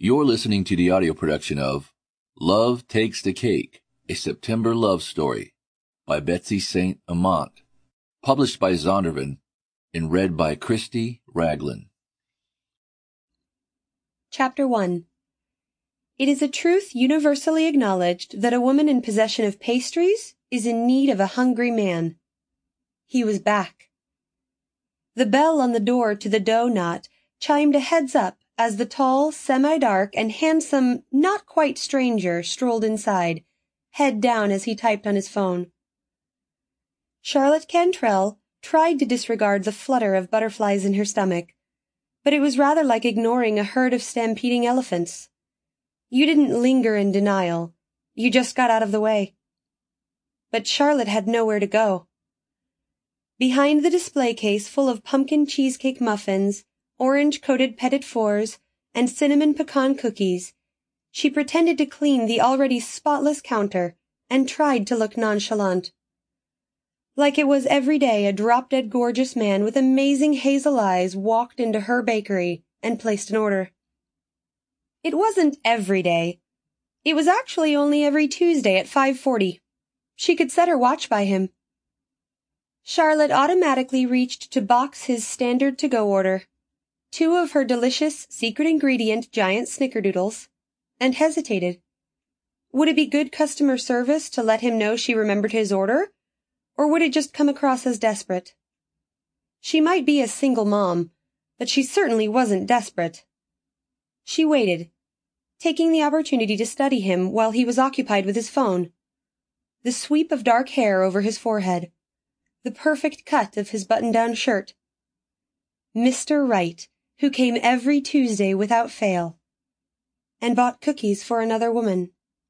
You're listening to the audio production of Love Takes the Cake, a September Love Story by Betsy St. Amant, published by Zondervan and read by Christy Raglan. Chapter 1. It is a truth universally acknowledged that a woman in possession of pastries is in need of a hungry man. He was back. The bell on the door to the dough knot chimed a heads-up as the tall, semi-dark, and handsome, not-quite stranger strolled inside, head down as he typed on his phone. Charlotte Cantrell tried to disregard the flutter of butterflies in her stomach, but it was rather like ignoring a herd of stampeding elephants. You didn't linger in denial. You just got out of the way. But Charlotte had nowhere to go. Behind the display case full of pumpkin cheesecake muffins, orange-coated petit fours, and cinnamon pecan cookies, she pretended to clean the already spotless counter and tried to look nonchalant. Like it was every day a drop-dead gorgeous man with amazing hazel eyes walked into her bakery and placed an order. It wasn't every day. It was actually only every Tuesday at 5:40. She could set her watch by him. Charlotte automatically reached to box his standard to-go order, 2 of her delicious secret ingredient giant snickerdoodles, and hesitated. Would it be good customer service to let him know she remembered his order, or would it just come across as desperate? She might be a single mom, but she certainly wasn't desperate. She waited, taking the opportunity to study him while he was occupied with his phone. The sweep of dark hair over his forehead, the perfect cut of his button-down shirt. Mr. Wright, who came every Tuesday without fail, and bought cookies for another woman.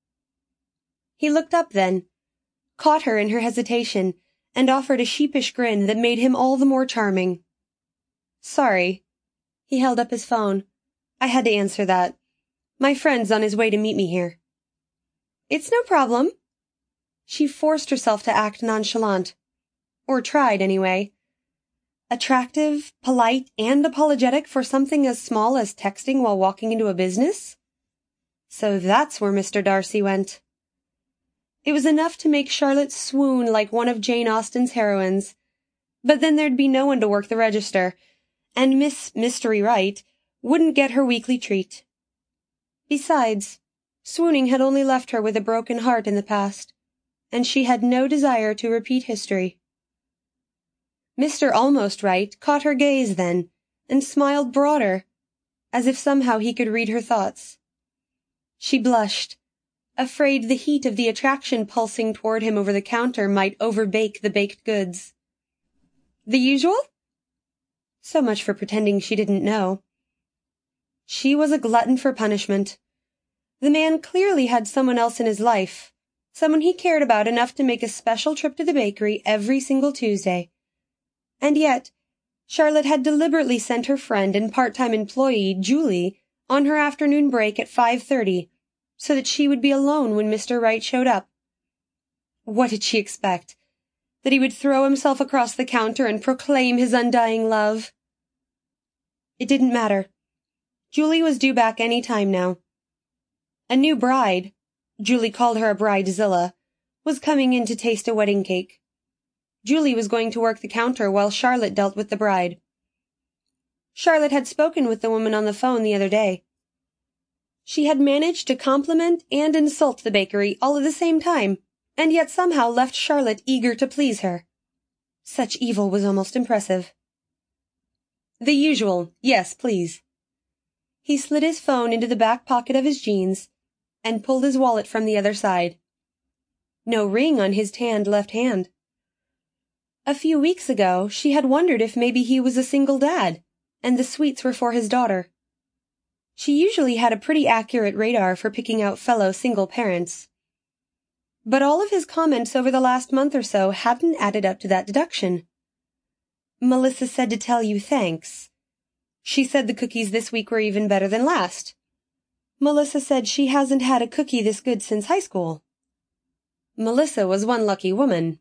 He looked up then, caught her in her hesitation, and offered a sheepish grin that made him all the more charming. "Sorry." He held up his phone. "I had to answer that. My friend's on his way to meet me here." "It's no problem." She forced herself to act nonchalant. Or tried, anyway. Attractive, polite, and apologetic for something as small as texting while walking into a business? So that's where Mr. Darcy went. It was enough to make Charlotte swoon like one of Jane Austen's heroines. But then there'd be no one to work the register, and Miss Mystery Wright wouldn't get her weekly treat. Besides, swooning had only left her with a broken heart in the past, and she had no desire to repeat history. Mr. Almost Right caught her gaze then, and smiled broader, as if somehow he could read her thoughts. She blushed, afraid the heat of the attraction pulsing toward him over the counter might overbake the baked goods. "The usual?" So much for pretending she didn't know. She was a glutton for punishment. The man clearly had someone else in his life, someone he cared about enough to make a special trip to the bakery every single Tuesday. And yet, Charlotte had deliberately sent her friend and part-time employee, Julie, on her afternoon break at 5:30, so that she would be alone when Mr. Wright showed up. What did she expect? That he would throw himself across the counter and proclaim his undying love? It didn't matter. Julie was due back any time now. A new bride, Julie called her a bridezilla, was coming in to taste a wedding cake. Julie was going to work the counter while Charlotte dealt with the bride. Charlotte had spoken with the woman on the phone the other day. She had managed to compliment and insult the bakery all at the same time, and yet somehow left Charlotte eager to please her. Such evil was almost impressive. "The usual, yes, please." He slid his phone into the back pocket of his jeans and pulled his wallet from the other side. No ring on his tanned left hand. A few weeks ago, she had wondered if maybe he was a single dad, and the sweets were for his daughter. She usually had a pretty accurate radar for picking out fellow single parents. But all of his comments over the last month or so hadn't added up to that deduction. "Melissa said to tell you thanks. She said the cookies this week were even better than last. Melissa said she hasn't had a cookie this good since high school." Melissa was one lucky woman.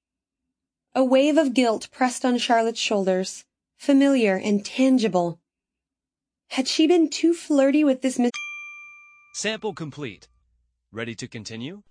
A wave of guilt pressed on Charlotte's shoulders, familiar and tangible. Had she been too flirty with this Miss Sample complete. Ready to continue?